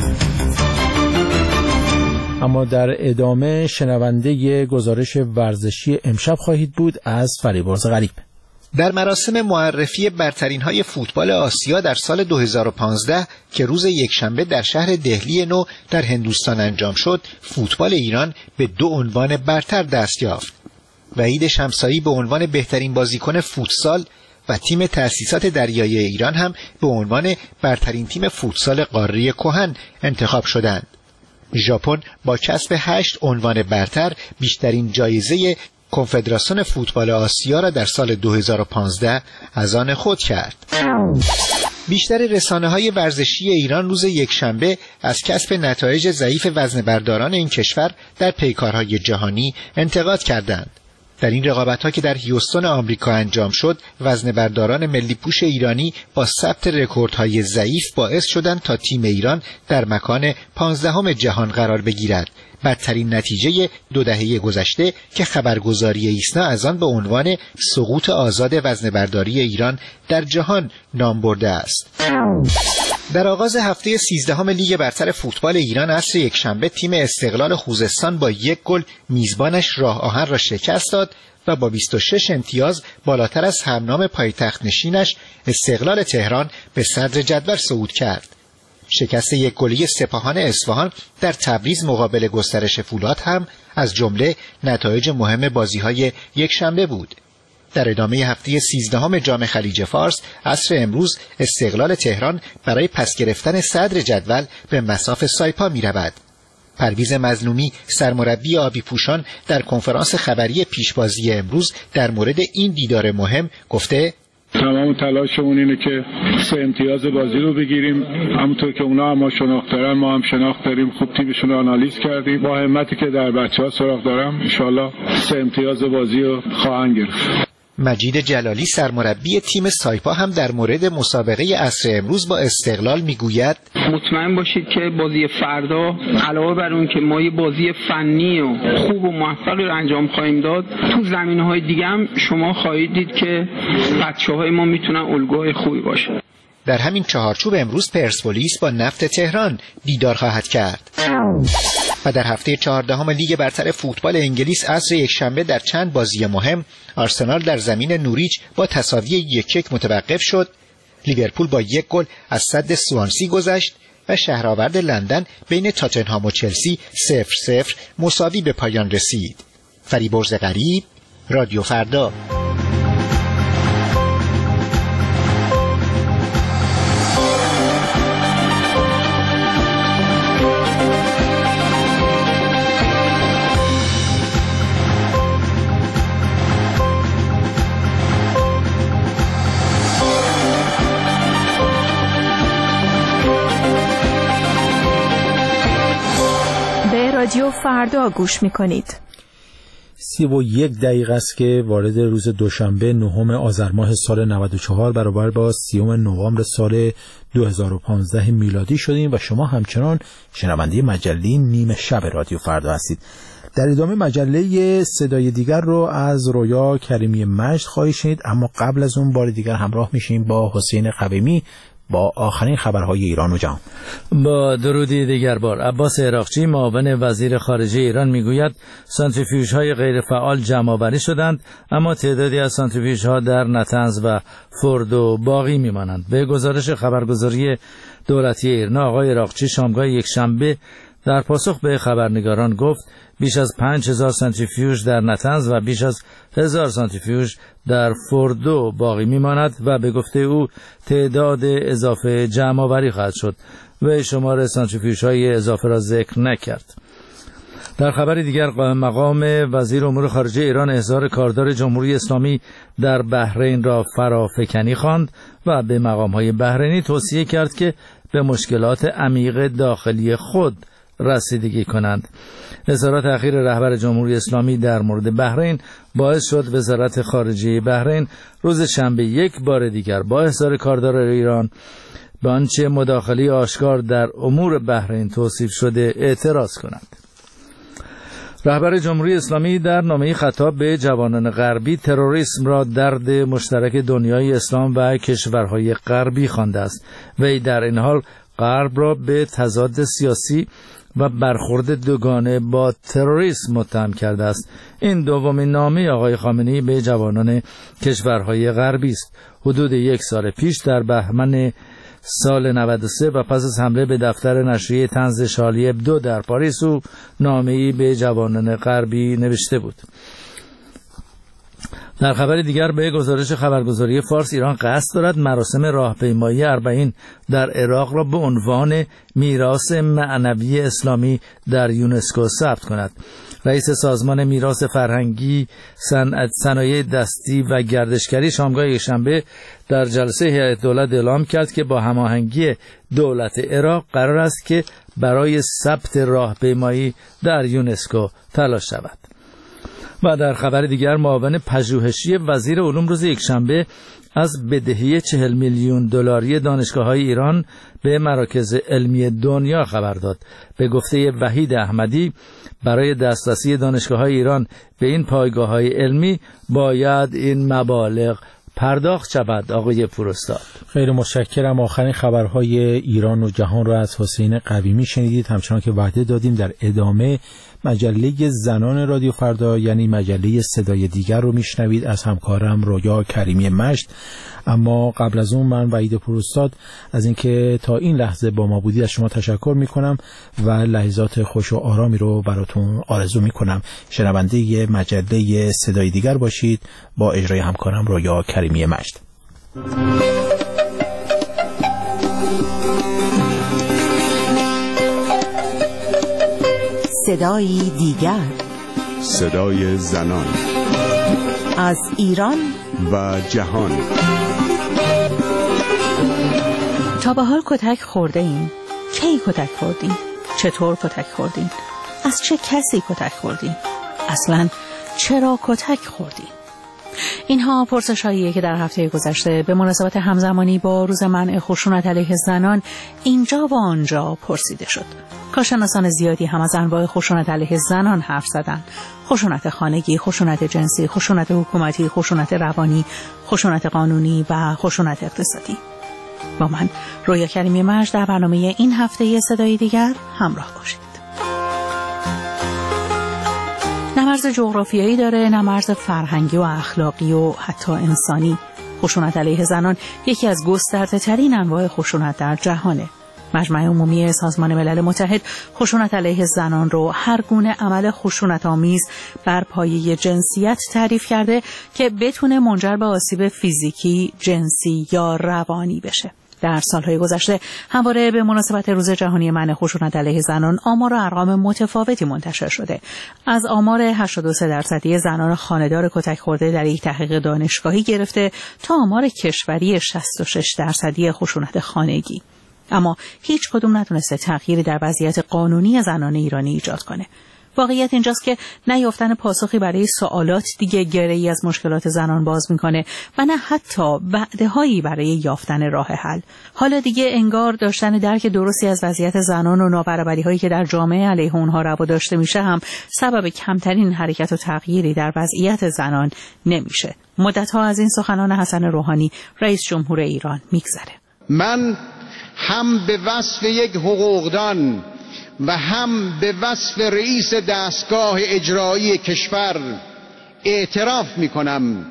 اما در ادامه شنونده گزارش ورزشی امشب خواهید بود از فریبرز غریب. در مراسم معرفی برترین‌های فوتبال آسیا در سال دو هزار و پانزده که روز یکشنبه در شهر دهلی نو در هندوستان انجام شد، فوتبال ایران به دو عنوان برتر دست یافت. وحید شمسایی به عنوان بهترین بازیکن فوتسال و تیم تأسیسات دریایی ایران هم به عنوان برترین تیم فوتسال قاره کهن انتخاب شدند. ژاپن با کسب هشت عنوان برتر بیشترین جایزه کنفدراسیون فوتبال آسیا را در سال دو هزار و پانزده از آن خود کرد. بیشتر رسانه‌های ورزشی ایران روز یکشنبه از کسب نتایج ضعیف وزنه‌برداران این کشور در پیکارهای جهانی انتقاد کردند. در این رقابت‌ها که در هیوستون آمریکا انجام شد، وزنه‌برداران ملی پوش ایرانی با ثبت رکوردهای ضعیف باعث شدند تا تیم ایران در مکان پانزدهم جهان قرار بگیرد، بدترین نتیجه دو دهه گذشته که خبرگزاری ایسنا از آن به عنوان سقوط آزاد وزنه‌برداری ایران در جهان نام برده است. در آغاز هفته سیزدهم لیگ برتر فوتبال ایران عصر یکشنبه تیم استقلال خوزستان با یک گل میزبانش راه آهن را شکست داد و با بیست و شش امتیاز بالاتر از همنام پایتخت نشینش استقلال تهران به صدر جدول صعود کرد. شکست یک گلی سپاهان اصفهان در تبریز مقابل گسترش فولاد هم از جمله نتایج مهم بازی‌های یکشنبه بود. در ادامه هفته سیزدهم جام خلیج فارس عصر امروز استقلال تهران برای پس گرفتن صدر جدول به مصاف سایپا می رود. پرویز مظلومی سرمربی آبی پوشان در کنفرانس خبری پیشبازی امروز در مورد این دیدار مهم گفته تمام تلاشمون اینه که سه امتیاز بازی رو بگیریم، همونطور که اونا هم ما شناخت دارن ما هم شناخت داریم، خوب تیمشون رو آنالیز کردیم، با همتی که در بچه‌ها سراغ دارم انشالله سه امتیاز بازی رو خواهند گرفت. مجید جلالی سرمربی تیم سایپا هم در مورد مسابقه عصر امروز با استقلال میگوید مطمئن باشید که بازی فردا علاوه بر اون که ما یه بازی فنی و خوب و موفقی رو انجام خواهیم داد، تو زمینه‌های دیگه هم شما خواهید دید که بچه‌های ما میتونن الگوهای خوبی باشن. در همین چهارچوب امروز پرسپولیس با نفت تهران دیدار خواهد کرد. و در هفته چهاردهم لیگ برتر فوتبال انگلیس عصر یکشنبه در چند بازی مهم آرسنال در زمین نوریچ با تساوی یک یک متوقف شد. لیورپول با یک گل از سد سوانسی گذشت و شهرآورد لندن بین تاتنهام و چلسی صفر صفر مساوی به پایان رسید. فریبرز غریب، رادیو فردا. رادیو فردا گوش میکنید. سی و یک دقیقه است که وارد روز دوشنبه نهم آذر ماه سال نود و چهار برابر با سیوم نوامبر سال دو هزار و پانزده میلادی شدیم و شما همچنان شنونده مجله نیمه شب رادیو فردا هستید. در ادامه مجله صدای دیگر رو از رویا کریمی مجد خواهید شنید، اما قبل از اون بار دیگر همراه میشیم با حسین قویمی با آخرین خبرهای ایران و جهان. با درودی دیگر بار، عباس عراقچی معاون وزیر خارجه ایران میگوید سانتریفیوژهای غیر فعال جمع آوری شدند، اما تعدادی از سانتریفیوژها در نطنز و فرد و باقی میمانند. به گزارش خبرگزاری دولتی ایران، آقای عراقچی شامگاه یکشنبه در پاسخ به خبرنگاران گفت بیش از پنج هزار سانتریفیوژ در نطنز و بیش از هزار سانتریفیوژ در فردو باقی میماند و به گفته او تعداد اضافه جمع آوری خواهد شد و شمار سانتریفیوژهای اضافه را ذکر نکرد. در خبر دیگر، مقام وزیر امور خارجه ایران احضار کاردار جمهوری اسلامی در بحرین را فرافکنی خواند و به مقام‌های بحرینی توصیه کرد که به مشکلات عمیق داخلی خود رسیدگی کنند. اظهارات اخیر رهبر جمهوری اسلامی در مورد بحرین باعث شد وزارت خارجه بحرین روز شنبه یک بار دیگر با احضار کاردار ایران به آنچه مداخله آشکار در امور بحرین توصیف شده اعتراض کنند. رهبر جمهوری اسلامی در نامه‌ای خطاب به جوانان غربی تروریسم را درد مشترک دنیای اسلام و کشورهای غربی خوانده است. وی در این حال غرب را به تضاد سیاسی و برخورد دوگانه با تروریسم متهم کرده است. این دومین نامه آقای خامنه‌ای به جوانان کشورهای غربی است. حدود یک سال پیش در بهمن سال نود و سه و پس از حمله به دفتر نشریه طنز شارلی ابدو در پاریس او نامه‌ای به جوانان غربی نوشته بود. در خبر دیگر، به گزارش خبرگزاری فارس، ایران قصد دارد مراسم راهپیمایی اربعین در عراق را به عنوان میراث معنوی اسلامی در یونسکو ثبت کند. رئیس سازمان میراث فرهنگی، صنعت، صنایع دستی و گردشگری شامگاه یکشنبه در جلسه هیئت دولت اعلام کرد که با هماهنگی دولت عراق قرار است که برای ثبت راهپیمایی در یونسکو تلاش شود. و در خبر دیگر، معاون پژوهشی وزیر علوم روز یکشنبه از بدهی چهل میلیون دلاری دانشگاه‌های ایران به مراکز علمی دنیا خبر داد. به گفته وحید احمدی، برای دسترسی دانشگاه‌های ایران به این پایگاه‌های علمی باید این مبالغ پرداخت شود. آقای پوراستاد، خیلی متشکرم. آخرین خبرهای ایران و جهان را از حسین قویمی شنیدید. همچنان که وعده دادیم در ادامه مجله زنان رادیو فردا یعنی مجله صدای دیگر رو میشنوید از همکارم رویا کریمی مشت. اما قبل از اون من وحید پوراستاد از اینکه تا این لحظه با ما بودید از شما تشکر میکنم و لحظات خوش و آرامی رو براتون آرزو میکنم. شنونده مجله صدای دیگر باشید با اجرای همکارم رویا کریمی مشت. صدای دیگر، صدای زنان از ایران و جهان. تا به حال کتک خورده این؟ کی کتک خوردین؟ چطور کتک خوردین؟ از چه کسی کتک خوردین؟ اصلاً چرا کتک خوردین؟ اینها پرسش‌هاییه که در هفته گذشته به مناسبت همزمانی با روز منع خشونت علیه زنان اینجا و آنجا پرسیده شد. کارشناسان زیادی هم از انواع خشونت علیه زنان حرف زدند. خشونت خانگی، خشونت جنسی، خشونت حکومتی، خشونت روانی، خشونت قانونی و خشونت اقتصادی. با من رویا کریمی مشت در برنامه این هفته صدای دیگر همراه باشید. نه مرز جغرافیایی داره، نه مرز فرهنگی و اخلاقی و حتی انسانی. خشونت علیه زنان یکی از گسترده ترین انواع خشونت در جهانه. مجمع عمومی سازمان ملل متحد خشونت علیه زنان رو هر گونه عمل خشونت آمیز بر پایه جنسیت تعریف کرده که بتونه منجر به آسیب فیزیکی، جنسی یا روانی بشه. در سالهای گذشته همواره به مناسبت روز جهانی منع خشونت علیه زنان آمار و ارقام متفاوتی منتشر شده. از آمار هشتاد و سه درصدی زنان خانه‌دار کتک خورده در یک تحقیق دانشگاهی گرفته تا آمار کشوری شصت و شش درصدی خشونت خانگی. اما هیچ کدوم نتونسته تغییری در وضعیت قانونی زنان ایرانی ایجاد کنه. واقعیت اینجاست که نیافتن پاسخی برای سوالات دیگه گره‌ای از مشکلات زنان باز میکنه و نه حتی وعده‌هایی برای یافتن راه حل. حالا دیگه انگار داشتن درک درستی از وضعیت زنان و نابرابری‌هایی که در جامعه علیه اونها روا داشته میشه هم سبب کمترین حرکت و تغییری در وضعیت زنان نمیشه. مدت‌ها از این سخنان حسن روحانی رئیس جمهور ایران میگذره. من هم به وصف یک حقوقدان و هم به وصف رئیس دستگاه اجرایی کشور اعتراف می کنم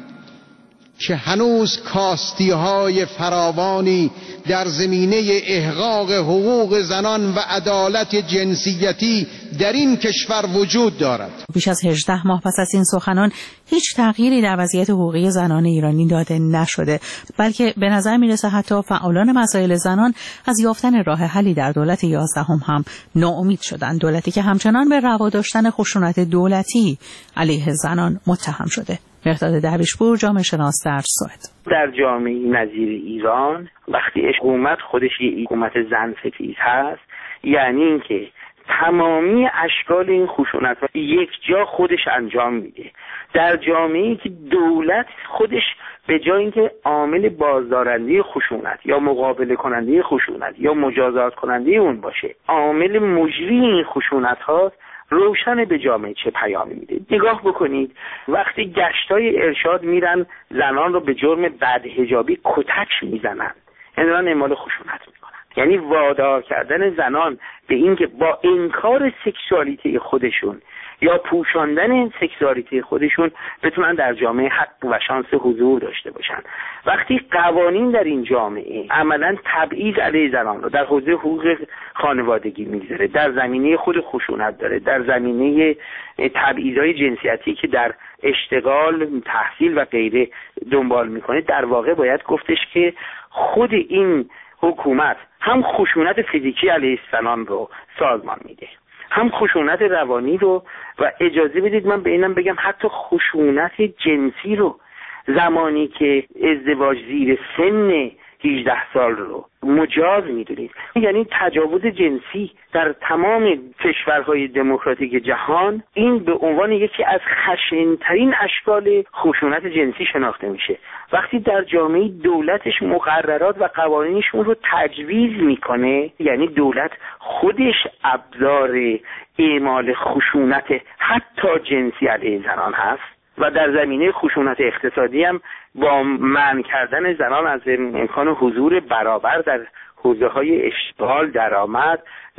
که هنوز کاستی‌های فراوانی در زمینه احقاق حقوق زنان و عدالت جنسیتی در این کشور وجود دارد. بیش از هجده ماه پس از این سخنان هیچ تغییری در وضعیت حقوقی زنان ایرانی داده نشده، بلکه به نظر میرسه حتی فعالان مسائل زنان از یافتن راه حلی در دولت یازدهم هم ناامید شدند. دولتی که همچنان به روا داشتن خشونت دولتی علیه زنان متهم شده. مهرداد درویشپور، جامعه شناس در سوئد. در جامعه نظیر ایران وقتی حکومت خودش یه حکومت زن ستیز هست، یعنی اینکه تمامی اشکال این خشونت یک جا خودش انجام میده. در جامعه‌ای که دولت خودش به جای اینکه عامل بازدارنده خشونت یا مقابله کننده خشونت یا مجازات کننده اون باشه، عامل مجری این خشونت هاست، روشن به جامعه چه پیامی میده. نگاه بکنید وقتی گشتای ارشاد میرن زنان رو به جرم بدحجابی کتک میزنن، یعنی دارن اعمال خشونت میکنن. یعنی وادار کردن زنان به اینکه با انکار سکشوالیته خودشون یا پوشاندن سکشوالیته خودشون بتونن در جامعه حق و شانس حضور داشته باشن. وقتی قوانین در این جامعه عملاً تبعیض علیه زنان رو در حوزه حقوق خانوادگی میگذاره، در زمینه خود خشونت داره، در زمینه تبعیض‌های جنسیتی که در اشتغال، تحصیل و غیره دنبال میکنه، در واقع باید گفتش که خود این حکومت هم خشونت فیزیکی علیه زنان رو سازمان میده، هم خشونت روانی رو، و اجازه بدید من به اینم بگم حتی خشونت جنسی رو. زمانی که ازدواج زیر سن هجده سال رو مجاز میدونید. یعنی تجاوز جنسی در تمام کشورهای دموکراتیک جهان این به عنوان یکی از خشن‌ترین اشکال خشونت جنسی شناخته میشه. وقتی در جامعه دولتش مقررات و قوانینشون رو تجویز میکنه، یعنی دولت خودش ابزار اعمال خشونت حتی جنسی علیه زنان هست و در زمینه خشونت اقتصادی هم با منع کردن زنان از امکان حضور برابر در حوزه‌های اشتغال، درآمد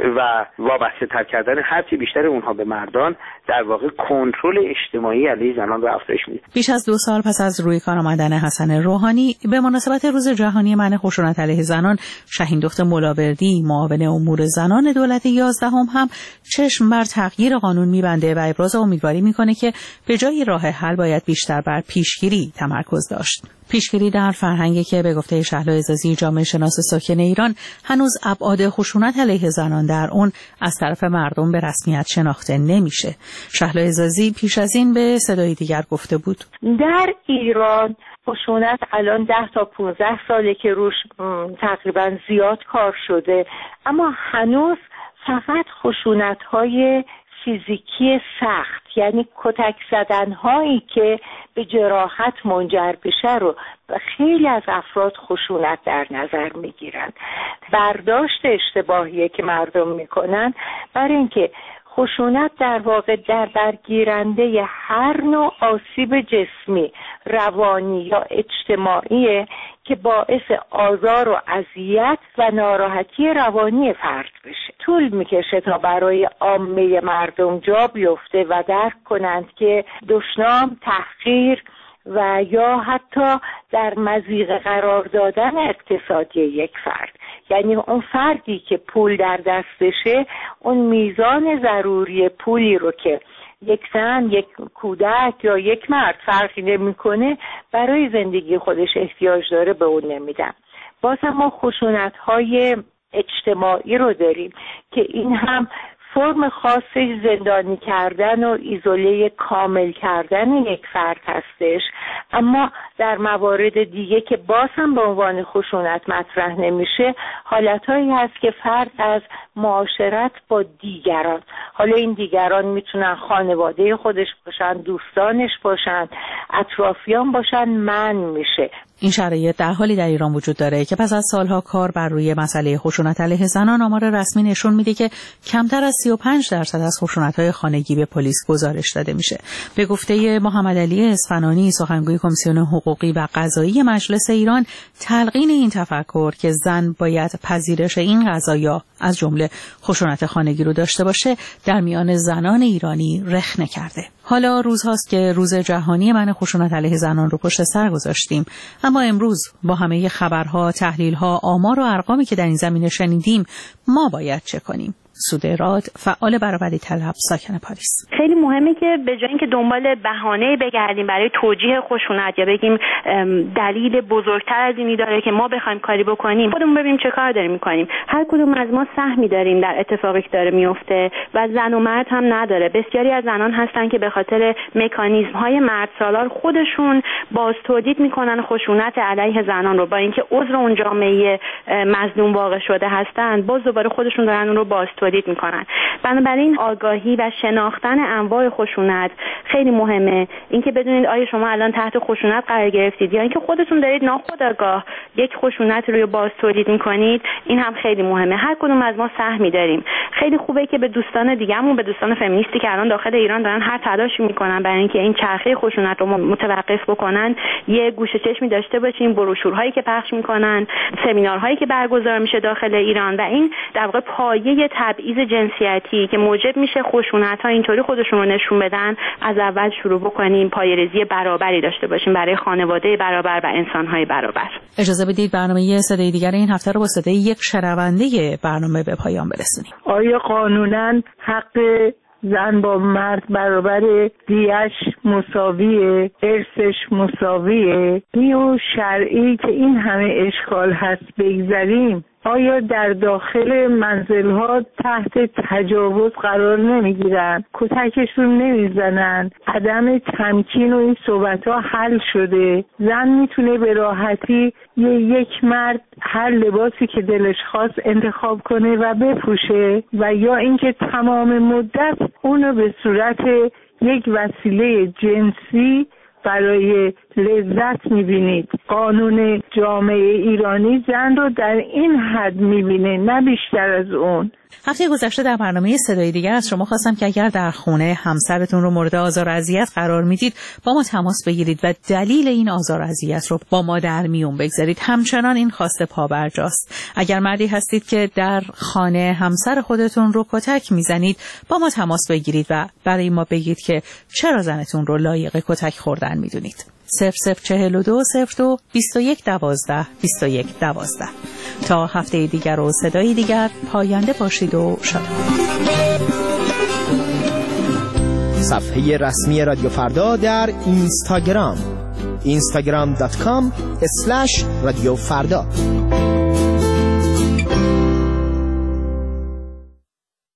و وابسته تر کردن هرچی بیشتر اونها به مردان، در واقع کنترل اجتماعی علیه زنان رو افزایش میده. بیش از دو سال پس از روی کار آمدن حسن روحانی به مناسبت روز جهانی منع خشونت علیه زنان، شاهین دخت ملاوردی معاون امور زنان دولت یازدهم هم چشم بر تغییر قانون میبنده و ابراز امیدواری میکنه که به جای راه حل باید بیشتر بر پیشگیری تمرکز داشت. پیشگیری در فرهنگی که به گفته شهلا عزازی جامعه شناس ساکن ایران هنوز ابعاد خشونت علیه زنان در اون از طرف مردم به رسمیت شناخته نمیشه. شهلا عزازی پیش از این به صدای دیگر گفته بود در ایران خشونت الان ده تا پانزده ساله که روش تقریبا زیاد کار شده، اما هنوز فقط خشونت‌های فیزیکی سخت، یعنی کتک زدن‌هایی که به جراحت منجر بشه رو خیلی از افراد خشونت در نظر میگیرن. برداشت اشتباهیه که مردم میکنن برای اینکه خشونت در واقع در برگیرنده هر نوع آسیب جسمی، روانی یا اجتماعی که باعث آزار و اذیت و ناراحتی روانی فرد بشه. طول میکشه تا برای عامه مردم جا بیفته و درک کنند که دشنام، تحقیر و یا حتی در مضیقه قرار دادن اقتصادی یک فرد، یعنی اون فردی که پول در دستشه اون میزان ضروری پولی رو که یک زن، یک کودک یا یک مرد فرقی نمیکنه برای زندگی خودش احتیاج داره به اون نمیدن. باز هم ما خشونت‌های اجتماعی رو داریم که این هم فرم خاصش زندانی کردن و ایزوله کامل کردن یک فرد هستش، اما در موارد دیگه که باز هم به عنوان خشونت مطرح نمیشه، حالتهایی هست که فرد از معاشرت با دیگران، حالا این دیگران میتونن خانواده خودش باشن، دوستانش باشن، اطرافیان باشن، من میشه. این شرایط در حالی در ایران وجود داره که پس از سالها کار بر روی مسئله خشونت علیه زنان، آمار رسمی نشون میده که کمتر از سی و پنج درصد از خشونت‌های خانگی به پلیس گزارش داده میشه. به گفته محمد علی اصفهانی، سخنگوی کمیسیون حقوقی و قضایی مجلس ایران، تلقین این تفکر که زن باید پذیرش این قضایا از جمله خشونت خانگی رو داشته باشه در میان زنان ایرانی رخنه کرده. حالا روزهاست که روز جهانی منع خشونت علیه زنان رو پشت سر گذاشتیم، اما امروز با همه خبرها، تحلیل‌ها، آمار و ارقامی که در این زمینه شنیدیم، ما باید چه کنیم؟ سوده راد، فعال برابری طلب، ساکن پاریس. خیلی مهمه که به جای اینکه دنبال بهانه بگردیم برای توجیه خشونت یا بگیم دلیل بزرگتر از اینی داره که ما بخوایم کاری بکنیم، خودمون ببینیم چه کار داریم میکنیم. هر کدوم از ما سهمی داریم در اتفاقی که داره میفته و زن و مرد هم نداره. بسیاری از زنان هستن که به خاطر مکانیزم های مرد سالار خودشون باز تولید میکنن خشونت علیه زنان رو، با اینکه عضو اون جامعه مظلوم واقع شده هستن، باز دوباره خودشون دارن اون رو باز تولید میکنن. بنابراین آگاهی و شناختن انواع خشونت خیلی مهمه. اینکه بدونید آیا شما الان تحت خشونت قرار گرفتید یا اینکه خودتون دارید ناخودآگاه یک خشونت رو باز تولید میکنید، این هم خیلی مهمه. هر کدوم از ما سهمی داریم. خیلی خوبه که به دوستان دیگه‌مون، به دوستان فمینیستی که الان داخل ایران دارن هر تلاشی میکنن برای اینکه این چرخه خشونت رو متوقف بکنن، یه گوشه چشمی داشته باشیم. بروشورهایی که پخش میکنن، سمینارهایی که برگزار میشه داخل ایران و این در واقع پایه تبعیض جنسیتی که موجب میشه خشونت‌ها اینطوری خودشون رو نشون بدن، از اول شروع بکنیم، پایه‌ریزی برابری داشته باشیم برای خانواده برابر و انسان‌های برابر. اجازه بدید برنامه صدای دیگر این هفته رو با صدای یک شنونده برنامه به پایان برسونیم. آیا قانوناً حق زن با مرد برابر، دیش مساویه، ارثش مساویه؟ دیو شرعی که این همه اشکال هست بگذاریم، آیا در داخل منزل‌ها تحت تجاوز قرار نمیگیرن؟ کتکشون نمیزنن؟ عدم تمکین و این صحبت‌ها حل شده؟ زن میتونه به راحتی یه یک مرد هر لباسی که دلش خواست انتخاب کنه و بپوشه و یا اینکه تمام مدت اونو به صورت یک وسیله جنسی برای لذت میبینید؟ قانون جامعه ایرانی زن رو در این حد میبینه، نه بیشتر از اون. هفته گذشته در برنامه صدای دیگر از شما خواستم که اگر در خونه همسرتون رو مورد آزار و اذیت قرار میدید با ما تماس بگیرید و دلیل این آزار و اذیت رو با ما در میون بگذارید. همچنان این خواسته پابرجاست. اگر مردی هستید که در خانه همسر خودتون رو کتک میزنید با ما تماس بگیرید و برای ما بگید که چرا زنتون رو لایق کتک خوردن میدونید. صفر صفر چهل و دو صفر دو بیست و یک دوازده بیست و یک دوازده. تا هفته دیگر و صدای دیگر پاینده باشید و شاد. صفحه رسمی رادیو فردا در اینستاگرام اینستاگرام دات کام اسلش رادیو فردا.